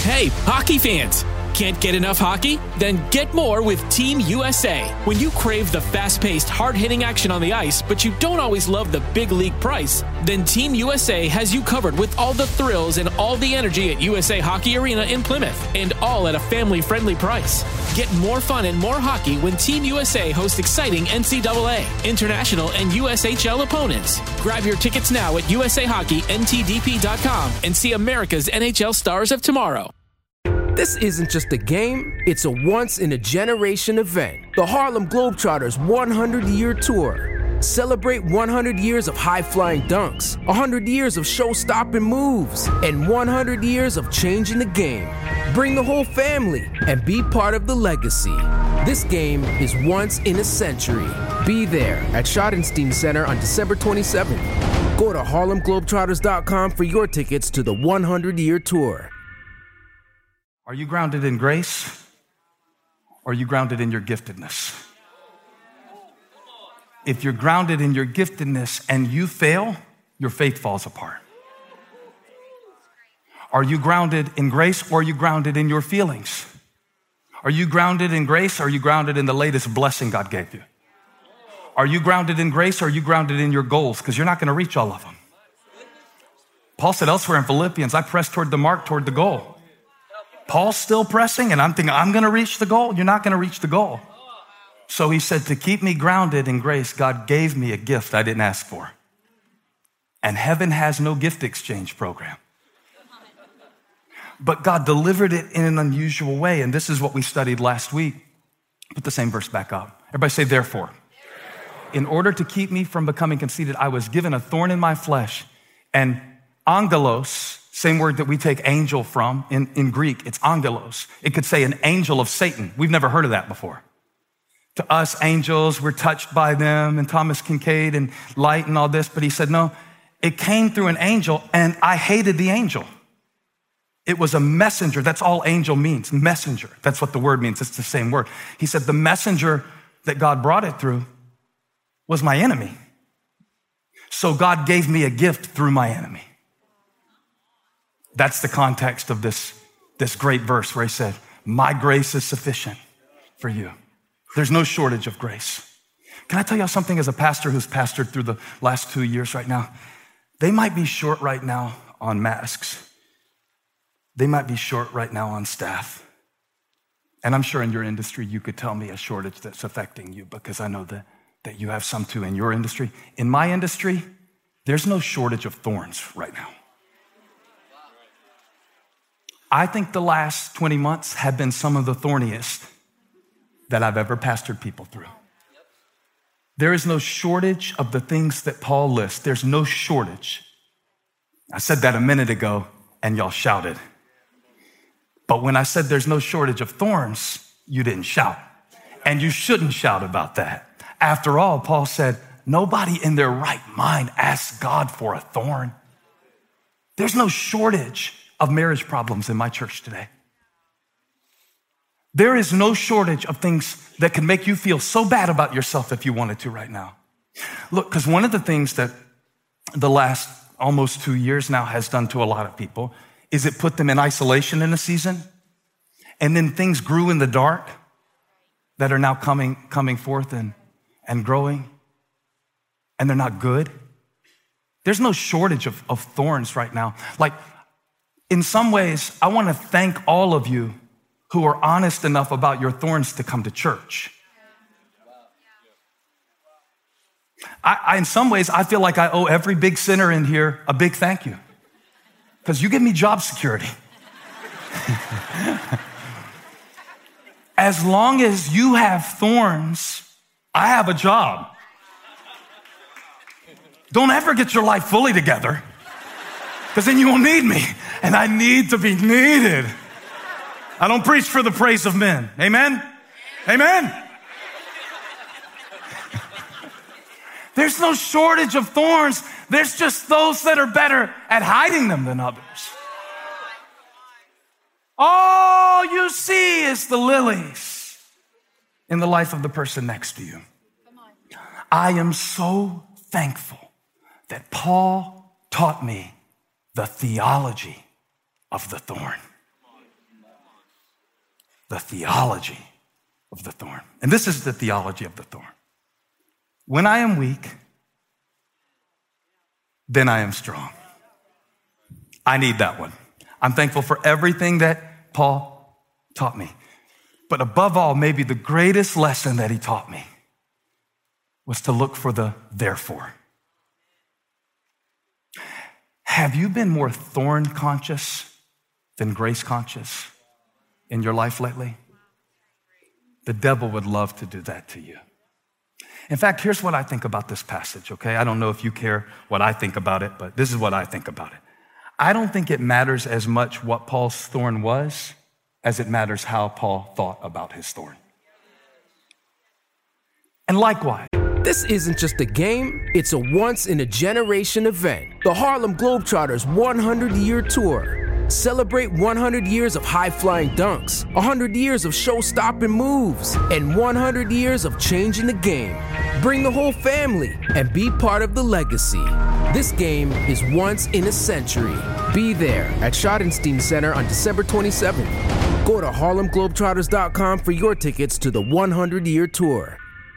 Hey, hockey fans! Can't get enough hockey? Then get more with Team USA. When you crave the fast-paced, hard-hitting action on the ice, but you don't always love the big league price, then Team USA has you covered with all the thrills and all the energy at USA Hockey Arena in Plymouth, and all at a family-friendly price. Get more fun and more hockey when Team USA hosts exciting NCAA, international, and USHL opponents. Grab your tickets now at USAHockeyNTDP.com and see America's NHL stars of tomorrow. This isn't just a game, it's a once-in-a-generation event. The Harlem Globetrotters 100-year tour. Celebrate 100 years of high-flying dunks, 100 years of show-stopping moves, and 100 years of changing the game. Bring the whole family and be part of the legacy. This game is once in a century. Be there at Schottenstein Center on December 27th. Go to HarlemGlobetrotters.com for your tickets to the 100-year tour. Are you grounded in grace, or are you grounded in your giftedness? If you're grounded in your giftedness and you fail, your faith falls apart. Are you grounded in grace, or are you grounded in your feelings? Are you grounded in grace, or are you grounded in the latest blessing God gave you? Are you grounded in grace, or are you grounded in your goals? Because you're not going to reach all of them. Paul said elsewhere in Philippians, I press toward the mark, toward the goal. Paul's still pressing, and I'm thinking, I'm going to reach the goal. You're not going to reach the goal. So he said, to keep me grounded in grace, God gave me a gift I didn't ask for. And heaven has no gift exchange program. But God delivered it in an unusual way, and this is what we studied last week. Put the same verse back up. Everybody say, therefore. In order to keep me from becoming conceited, I was given a thorn in my flesh, and angelos, same word that we take angel from in Greek, it's angelos. It could say an angel of Satan. We've never heard of that before. To us, angels, we're touched by them, and Thomas Kincaid and light and all this, but he said, no, it came through an angel, and I hated the angel. It was a messenger. That's all angel means, messenger. That's what the word means. It's the same word. He said the messenger that God brought it through was my enemy. So God gave me a gift through my enemy. That's the context of this great verse where he said, my grace is sufficient for you. There's no shortage of grace. Can I tell you something as a pastor who's pastored through the last 2 years right now? They might be short right now on masks. They might be short right now on staff. And I'm sure in your industry, you could tell me a shortage that's affecting you because I know that you have some too in your industry. In my industry, there's no shortage of thorns right now. I think the last 20 months have been some of the thorniest that I've ever pastored people through. There is no shortage of the things that Paul lists. There's no shortage. I said that a minute ago and y'all shouted. But when I said there's no shortage of thorns, you didn't shout. And you shouldn't shout about that. After all, Paul said, nobody in their right mind asks God for a thorn. There's no shortage of marriage problems in my church today. There is no shortage of things that can make you feel so bad about yourself if you wanted to right now. Look, because one of the things that the last almost 2 years now has done to a lot of people is it put them in isolation in a season, and then things grew in the dark that are now coming forth and growing, and they're not good. There's no shortage of thorns right now. Like, in some ways, I want to thank all of you who are honest enough about your thorns to come to church. In some ways, I feel like I owe every big sinner in here a big thank you because you give me job security. As long as you have thorns, I have a job. Don't ever get your life fully together because then you won't need me. And I need to be needed. I don't preach for the praise of men. Amen? Amen? There's no shortage of thorns. There's just those that are better at hiding them than others. All you see is the lilies in the life of the person next to you. I am so thankful that Paul taught me the theology of the thorn. the theology of the thorn. And this is the theology of the thorn. When I am weak, then I am strong. I need that one. I'm thankful for everything that Paul taught me. But above all, maybe the greatest lesson that he taught me was to look for the therefore. Have you been more thorn conscious than grace conscious in your life lately? The devil would love to do that to you. In fact, here's what I think about this passage, okay? I don't know if you care what I think about it, but this is what I think about it. I don't think it matters as much what Paul's thorn was as it matters how Paul thought about his thorn. And likewise, This isn't just a game, it's a once-in-a-generation event. The Harlem Globetrotters 100-year tour. Celebrate 100 years of high-flying dunks, 100 years of show-stopping moves, and 100 years of changing the game. Bring the whole family and be part of the legacy. This game is once in a century. Be there at Schottenstein Center on December 27th. Go to HarlemGlobetrotters.com for your tickets to the 100-year tour.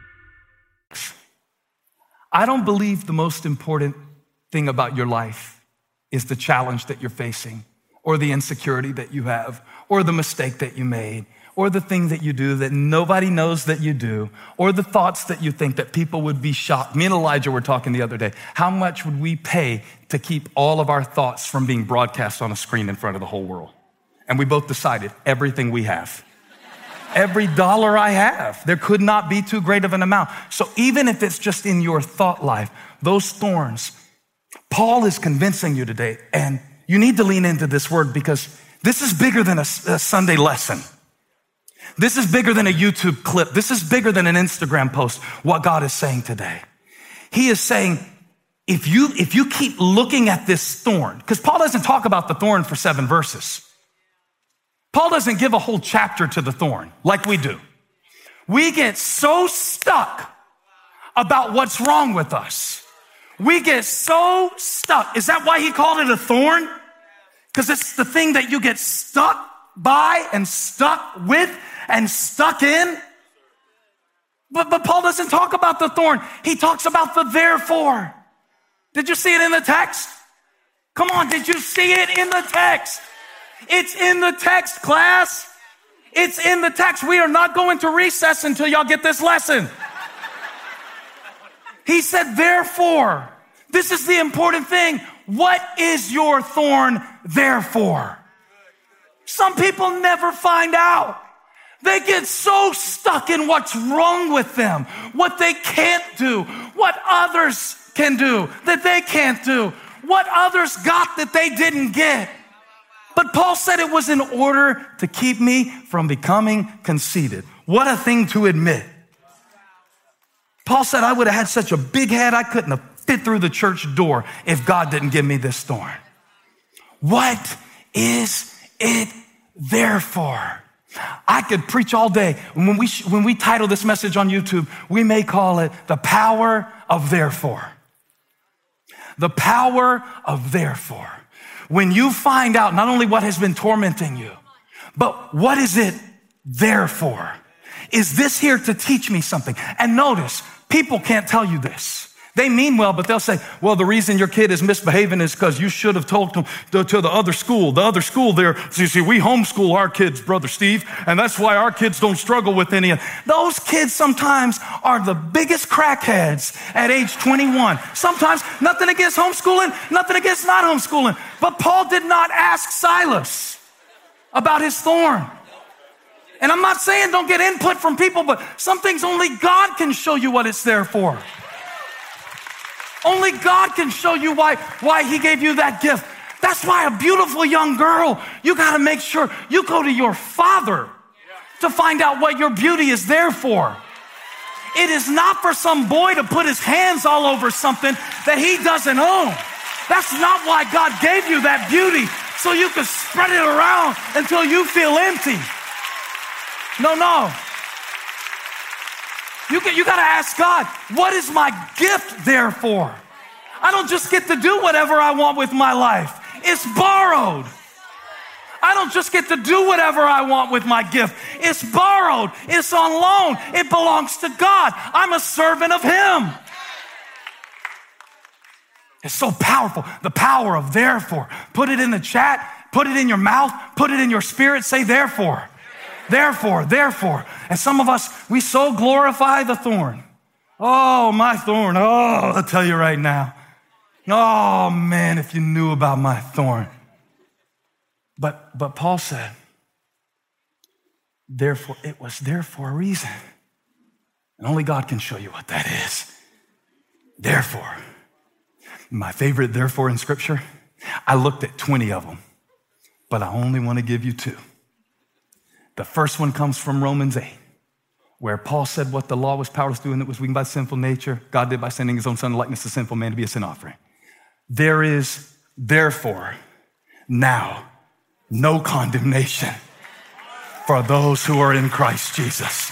I don't believe the most important thing about your life is the challenge that you're facing, or the insecurity that you have, or the mistake that you made, or the thing that you do that nobody knows that you do, or the thoughts that you think that people would be shocked. Me and Elijah were talking the other day. How much would we pay to keep all of our thoughts from being broadcast on a screen in front of the whole world? And we both decided everything we have. Every dollar I have, there could not be too great of an amount. So even if it's just in your thought life, those thorns, Paul is convincing you today, and you need to lean into this word because this is bigger than a Sunday lesson. This is bigger than a YouTube clip. This is bigger than an Instagram post, what God is saying today. He is saying, if you keep looking at this thorn, because Paul doesn't talk about the thorn for 7 verses. Paul doesn't give a whole chapter to the thorn like we do. We get so stuck about what's wrong with us. We get so stuck. Is that why he called it a thorn? Because it's the thing that you get stuck by and stuck with and stuck in. But Paul doesn't talk about the thorn. He talks about the therefore. Did you see it in the text? Come on, did you see it in the text? It's in the text, class. It's in the text. We are not going to recess until y'all get this lesson. He said, therefore, this is the important thing. What is your thorn therefore? Some people never find out. They get so stuck in what's wrong with them, what they can't do, what others can do that they can't do, what others got that they didn't get. But Paul said it was in order to keep me from becoming conceited. What a thing to admit. Paul said I would have had such a big head I couldn't have fit through the church door if God didn't give me this thorn. What is it there for? I could preach all day. When we title this message on YouTube, we may call it the power of therefore. The power of therefore. When you find out not only what has been tormenting you, but what is it there for? Is this here to teach me something? And notice, people can't tell you this. They mean well, but they'll say, well, the reason your kid is misbehaving is because you should have told them to the other school. The other school there, so you see, we homeschool our kids, Brother Steve, and that's why our kids don't struggle with any of those kids sometimes are the biggest crackheads at age 21. Sometimes nothing against homeschooling, nothing against not homeschooling. But Paul did not ask Silas about his thorn. And I'm not saying don't get input from people, but some things only God can show you what it's there for. Only God can show you why he gave you that gift. That's why a beautiful young girl, you got to make sure you go to your father to find out what your beauty is there for. It is not for some boy to put his hands all over something that he doesn't own. That's not why God gave you that beauty, so you can spread it around until you feel empty. No. You got to ask God, what is my gift there for? I don't just get to do whatever I want with my life. It's borrowed. I don't just get to do whatever I want with my gift. It's borrowed. It's on loan. It belongs to God. I'm a servant of Him. It's so powerful. The power of therefore. Put it in the chat. Put it in your mouth. Put it in your spirit. Say therefore. Therefore, therefore. And some of us, we so glorify the thorn. Oh, my thorn. Oh, I'll tell you right now. Oh, man, if you knew about my thorn. But Paul said, therefore, it was there for a reason. And only God can show you what that is. Therefore. My favorite therefore in Scripture, I looked at 20 of them, but I only want to give you 2. The first one comes from Romans 8, where Paul said what the law was powerless to do, and it was weakened by sinful nature. God did by sending His own Son in the likeness of sinful man to be a sin offering. There is therefore now no condemnation for those who are in Christ Jesus.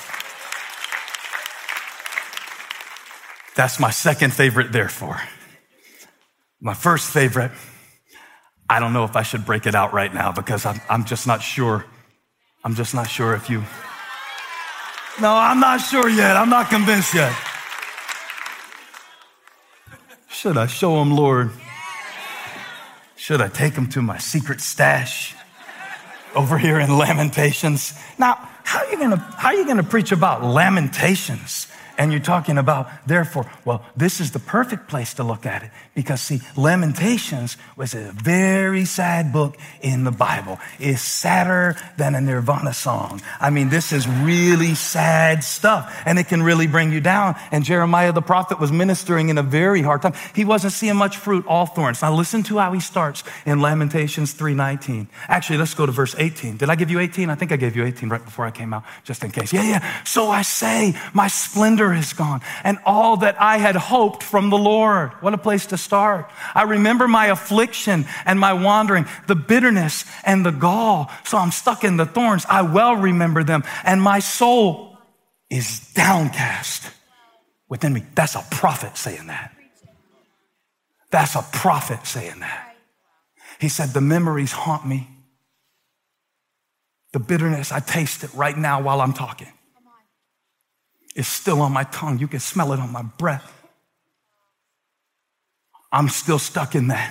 That's my second favorite therefore. My first favorite, I don't know if I should break it out right now because I'm just not sure. I'm just not sure if you... No, I'm not sure yet. I'm not convinced yet. Should I show them, Lord? Should I take them to my secret stash over here in Lamentations? Now, how are you gonna preach about Lamentations? And you're talking about, therefore, well, this is the perfect place to look at it because, see, Lamentations was a very sad book in the Bible. It's sadder than a Nirvana song. I mean, this is really sad stuff, and it can really bring you down. And Jeremiah the prophet was ministering in a very hard time. He wasn't seeing much fruit, all thorns. Now, listen to how he starts in Lamentations 3:19. Actually, let's go to verse 18. Did I give you 18? I think I gave you 18 right before I came out, just in case. Yeah. So I say, my splendor is gone, and all that I had hoped from the Lord. What a place to start. I remember my affliction and my wandering, the bitterness and the gall. So I'm stuck in the thorns. I well remember them, and my soul is downcast within me. That's a prophet saying that. That's a prophet saying that. He said, the memories haunt me. The bitterness, I taste it right now while I'm talking. It's still on my tongue. You can smell it on my breath. I'm still stuck in that.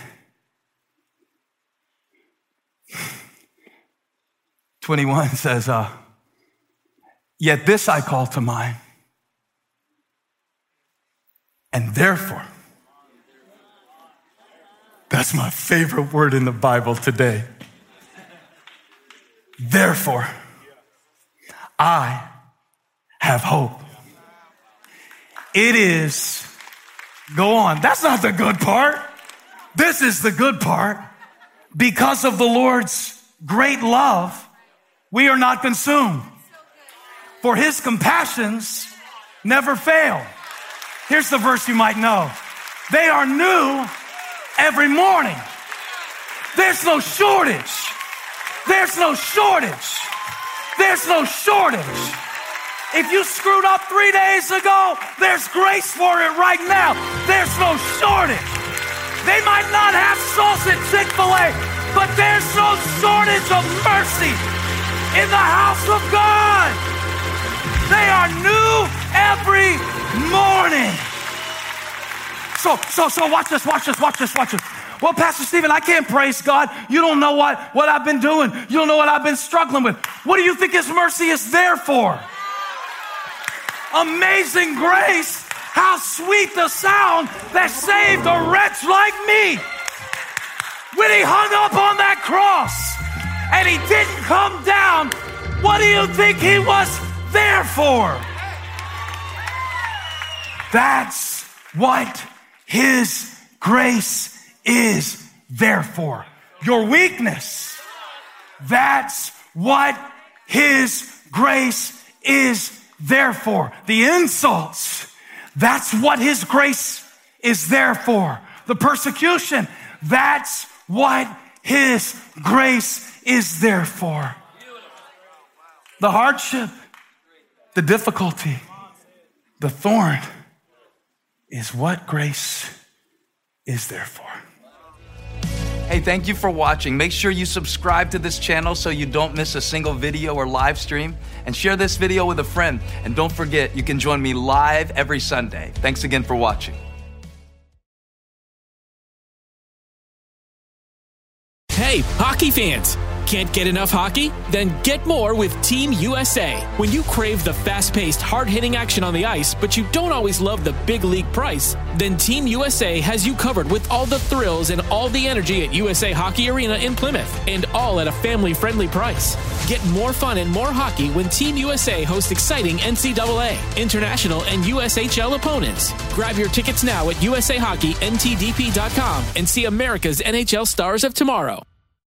21 says, yet this I call to mind, and therefore, that's my favorite word in the Bible today. Therefore, I have hope. It is, go on. That's not the good part. This is the good part. Because of the Lord's great love, we are not consumed. For His compassions never fail. Here's the verse you might know. They are new every morning. There's no shortage. There's no shortage. There's no shortage. If you screwed up 3 days ago, there's grace for it right now. There's no shortage. They might not have sauce at Chick-fil-A, but there's no shortage of mercy in the house of God. They are new every morning. So watch this. Well, Pastor Stephen, I can't praise God. You don't know what I've been doing. You don't know what I've been struggling with. What do you think His mercy is there for? Amazing grace, how sweet the sound that saved a wretch like me. When He hung up on that cross and He didn't come down, what do you think He was there for? That's what His grace is there for. Your weakness, that's what His grace is there for. The insults, that's what His grace is there for. The persecution, that's what His grace is there for. The hardship, the difficulty, the thorn is what grace is there for. Hey, thank you for watching. Make sure you subscribe to this channel so you don't miss a single video or live stream. And share this video with a friend. And don't forget, you can join me live every Sunday. Thanks again for watching. Hey, hockey fans! Can't get enough hockey? Then get more with Team USA. When you crave the fast-paced, hard-hitting action on the ice, but you don't always love the big league price, then Team USA has you covered with all the thrills and all the energy at USA Hockey Arena in Plymouth, and all at a family-friendly price. Get more fun and more hockey when Team USA hosts exciting NCAA, international, and USHL opponents. Grab your tickets now at USAHockeyNTDP.com and see America's NHL stars of tomorrow.